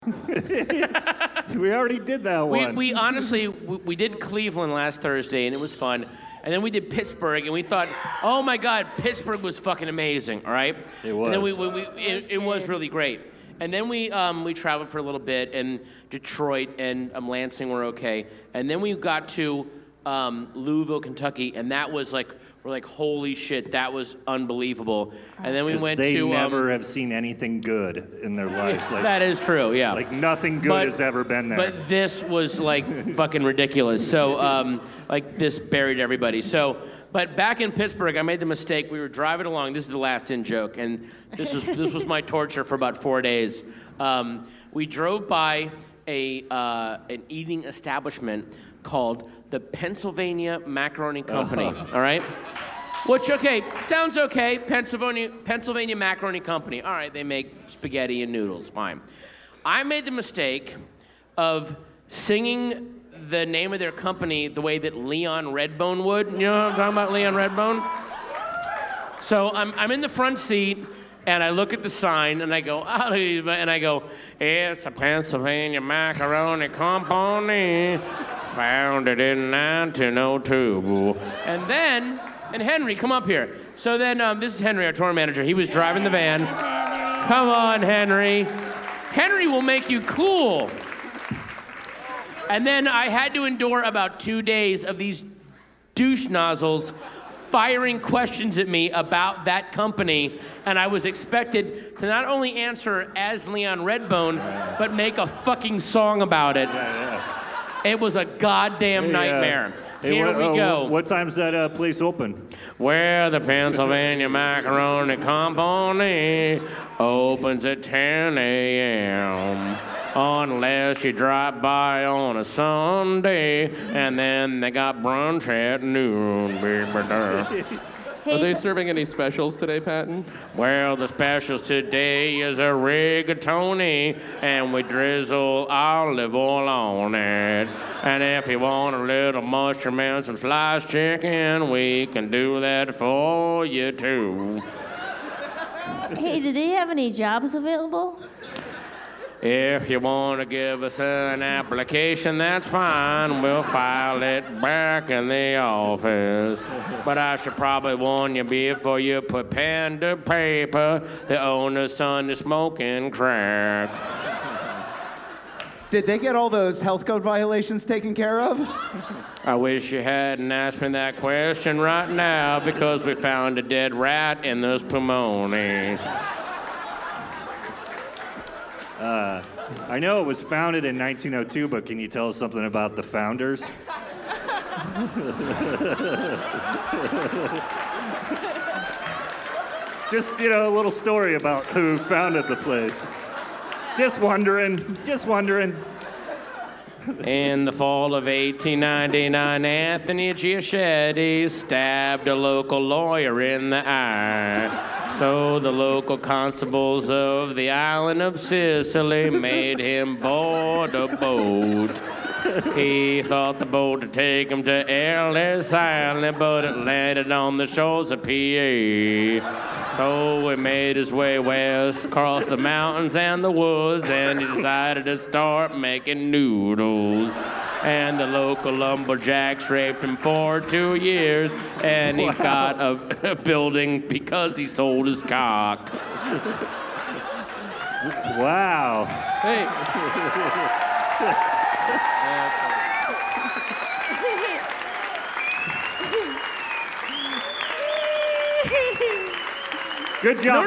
We already did that one. We honestly, we did Cleveland last Thursday, and it was fun. And then we did Pittsburgh, and we thought, oh my God, Pittsburgh was fucking amazing, all right? It was. And then it was really great. And then we traveled for a little bit, and Detroit and Lansing were okay. And then we got to Louisville, Kentucky, and that was like, we're like, holy shit, that was unbelievable. And then we went they to... They never have seen anything good in their lives. Like, that is true, yeah. Like, nothing good has ever been there. But this was, like, fucking ridiculous. So, like, this buried everybody. So, but back in Pittsburgh, I made the mistake. We were driving along. This is the last in joke. And this was my torture for about 4 days. We drove by an eating establishment called the Pennsylvania Macaroni Company, all right? Which, okay, sounds okay, Pennsylvania Macaroni Company. All right, they make spaghetti and noodles, fine. I made the mistake of singing the name of their company the way that Leon Redbone would. You know what I'm talking about, Leon Redbone? So I'm in the front seat, and I look at the sign, and I go, it's a Pennsylvania Macaroni Company, founded in 1902. And Henry, come up here. So then, this is Henry, our tour manager. He was driving the van. Come on, Henry. Henry will make you cool. And then I had to endure about 2 days of these douche nozzles firing questions at me about that company, and I was expected to not only answer as Leon Redbone, but make a fucking song about it. Yeah. It was a goddamn nightmare. Here we go. What time's that place open? Where the Pennsylvania Macaroni Company opens at 10 a.m. Unless you drop by on a Sunday, and then they got brunch at noon. Are they serving any specials today, Patton? Well, the specials today is a rigatoni, and we drizzle olive oil on it. And if you want a little mushroom and some sliced chicken, we can do that for you, too. Hey, do they have any jobs available? If you want to give us an application, that's fine. We'll file it back in the office. But I should probably warn you before you put pen to paper, the owner's son is smoking crack. Did they get all those health code violations taken care of? I wish you hadn't asked me that question right now, because we found a dead rat in this Pomone. I know it was founded in 1902, but can you tell us something about the founders? Just, a little story about who founded the place. Just wondering. In the fall of 1899, Anthony Giachetti stabbed a local lawyer in the eye. So the local constables of the island of Sicily made him board a boat. He thought the boat would take him to Ellis Island, but it landed on the shores of PA. So he made his way west, across the mountains and the woods, and he decided to start making noodles. And the local lumberjacks raped him for 2 years, and he got a building because he sold his cock. Wow. Hey. Good job.